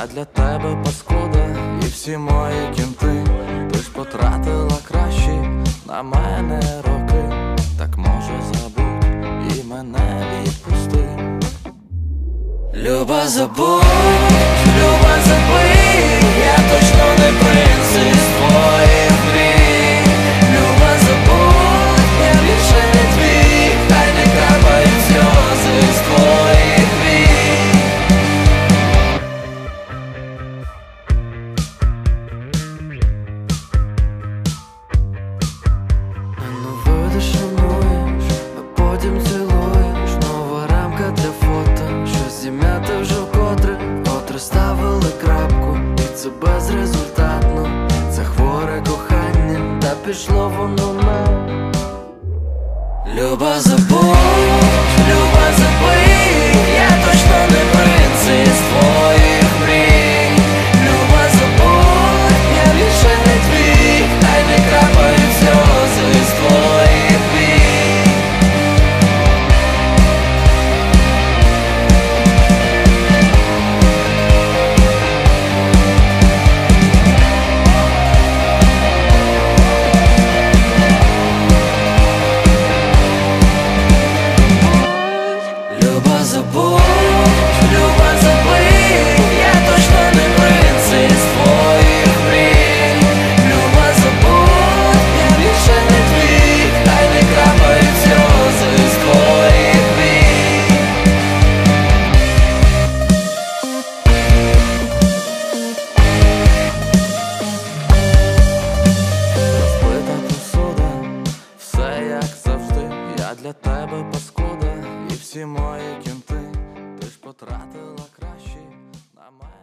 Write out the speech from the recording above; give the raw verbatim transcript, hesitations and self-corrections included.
для тебе паскуда, і всі мої кінти. Ти ж потратила кращі на мене роки. Так може забудь і мене відпусти. Люба, забудь, люба, забий, я точно не принц із твоїх мрій. Люба, забудь, я більше не твій, хай не капають сльози з твоїх вій. Ну видиш, шануєш, а потім цілуєш. Нова рамка для фото, що зім'яти вже вкотре. Котре ставили крапку, і це безрезультатно. Це хворе кохання, та пішло воно на. Люба, забудь, люба, забий, я точно не принц із твоїх мрій. Люба, забудь, я більше не твій, хай не крапають сльози з твоїх вій. Люба, забудь, люба, забий, я точно не принц із твоїх мрій. Люба, забудь, я більше не твій, хай не крапають сльози з твоїх вій. Розбита посуда, все як завжди. Я для тебе паскуда, і всі мої кінти. Ти ж потратила кращі на мене.